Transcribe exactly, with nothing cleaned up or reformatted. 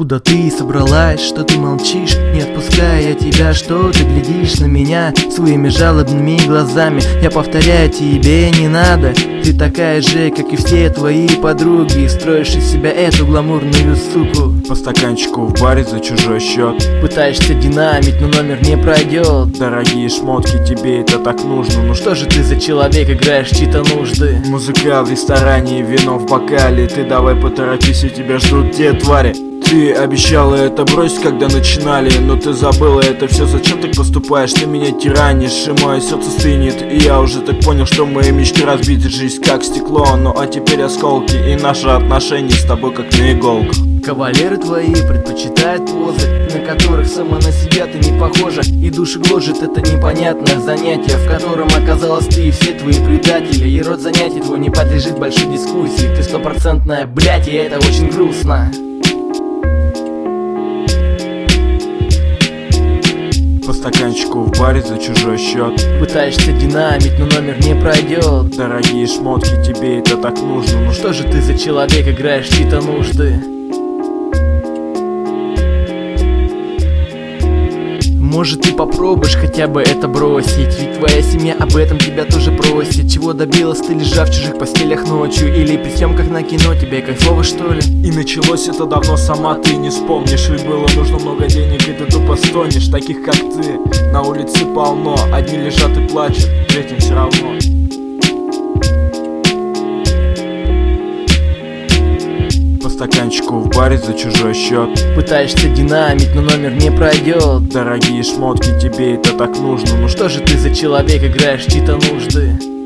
Куда ты собралась, что ты молчишь? Не отпуская я тебя, что ты глядишь на меня своими жалобными глазами. Я повторяю, тебе не надо. Ты такая же, как и все твои подруги, строишь из себя эту гламурную суку. По стаканчику в баре за чужой счет Пытаешься динамить, но номер не пройдет. Дорогие шмотки, тебе это так нужно. Ну Что же ты за человек, играешь чьи-то нужды? Музыка в ресторане, вино в бокале. Ты давай поторопись, и тебя ждут те твари. Ты обещала это бросить, когда начинали, но ты забыла это все. Зачем так поступаешь? Ты меня тиранишь, и мое сердце стынет. И я уже так понял, что мои мечты разбиты, жизнь как стекло. Ну а теперь осколки, и наши отношения с тобой как на иголках. Кавалеры твои предпочитают позы, на которых сама на себя ты не похожа. И души гложет это непонятное занятие, в котором оказалась ты и все твои предатели. И род занятий твой не подлежит большой дискуссии. Ты стопроцентная, блядь, и это очень грустно. По стаканчику в баре за чужой счет Пытаешься динамить, но номер не пройдет. Дорогие шмотки, тебе это так нужно. Ну что же ты за человек, играешь чьи-то нужды? Может, ты попробуешь хотя бы это бросить, ведь твоя семья об этом тебя тоже просит. Чего добилась ты, лежа в чужих постелях ночью, или при съемках на кино, тебе кайфово, что ли? И началось это давно, сама ты не вспомнишь. Ведь было нужно много денег, и ты тупо стонешь. Таких как ты на улице полно. Одни лежат и плачут, третьим все равно. По стаканчику в баре за чужой счет Пытаешься динамить, но номер не пройдет. Дорогие шмотки, тебе это так нужно. Ну что же ты за человек, играешь чьи-то нужды?